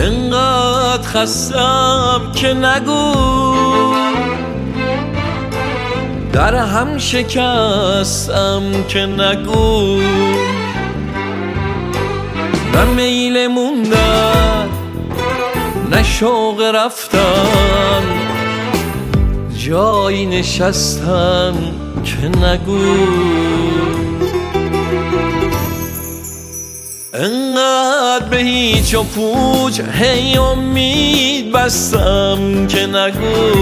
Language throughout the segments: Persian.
انقدر خستم که نگو، در هم شکستم که نگو. نه میل موندن نه شوق رفتن، جایی نشستن که نگو. انقدر به هیچ و پوچ هی امید بستم که نگو.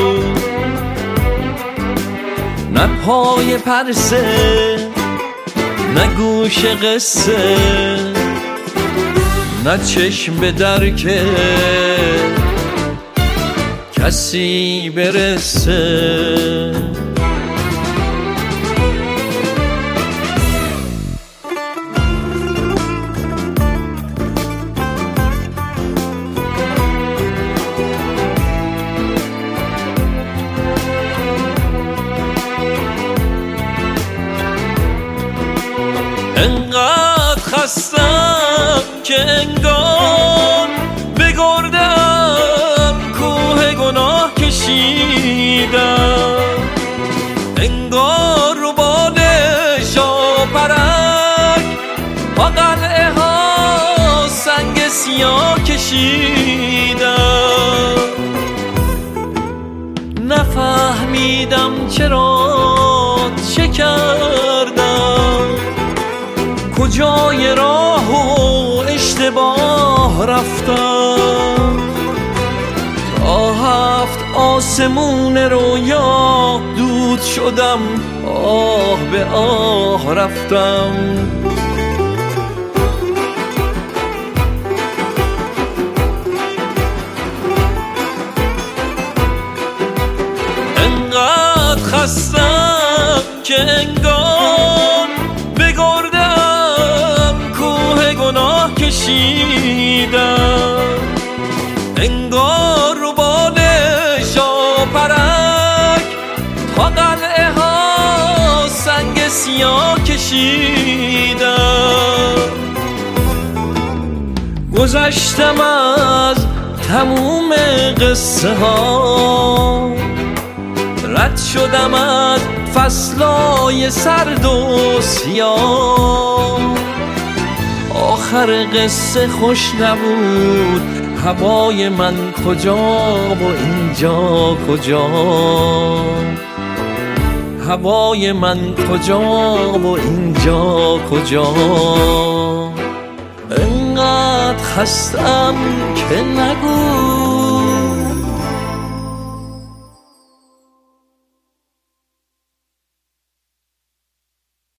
نه پای پرسه نه گوش قصه، نه چشم به درک کسی برسه. انقدر خستم که انگار بگردم کوه گناه کشیدم، انگار رو باد شاپرک با قلعه ها سنگ سیاه کشیدم. نفهمیدم چرا چه کردم، کجای راه و اشتباه رفتم. تا هفت آسمون رویا دود شدم، آه به آه رفتم. انقدر خستم که انگار بگردم کوه گناه کشیدم، انگار رو باد شاپرک تا قلعه ها سنگ سیاه کشیدم. گذشتم از تموم قصه ها، رد شدم از فصلای سرد و سیاه. آخر قصه خوش نبود، هوای من کجا و اینجا کجا، هوای من کجا و اینجا کجا. انقدر خستم که نگو،